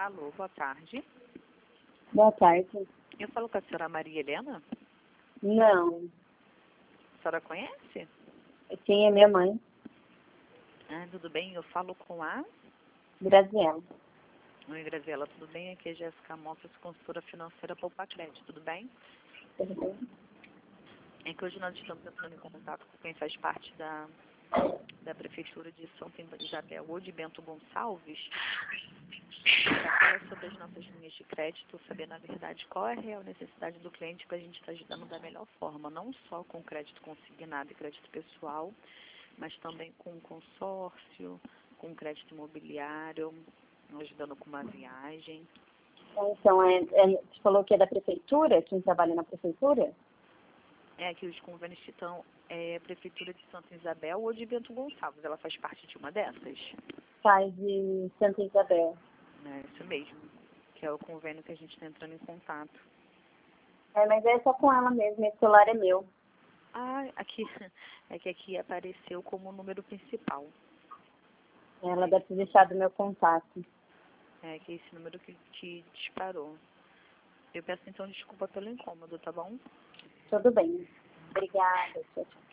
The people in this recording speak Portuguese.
Alô, boa tarde. Boa tarde. Eu falo com a senhora Maria Helena? Não. A senhora conhece? Sim, é minha mãe, Tudo bem. Eu falo com a... Graziela. Oi, Graziela, tudo bem? Aqui é Jéssica Mofas, consultora financeira Poupa Crédito, tudo bem? Tudo bem? É que hoje nós estamos entrando em contato com quem faz parte da Prefeitura de São Isabel ou de Bento Gonçalves para falar sobre as nossas linhas de crédito, saber, na verdade, qual é a real necessidade do cliente para a gente estar ajudando da melhor forma, não só com crédito consignado e crédito pessoal, mas também com consórcio, com crédito imobiliário, ajudando com uma viagem. Então, você falou que é da prefeitura? Quem trabalha na prefeitura? Que os convênios estão Prefeitura de Santa Isabel ou de Bento Gonçalves. Ela faz parte de uma dessas? Faz de Santa Isabel. É isso mesmo, que é o convênio que a gente está entrando em contato. Mas é só com ela mesmo, esse celular é meu. Aqui, é que aqui apareceu como o número principal. Ela deve ter deixado meu contato. Que é esse número que disparou. Eu peço então desculpa pelo incômodo, tá bom? Tudo bem. Obrigada. Tchau, tchau.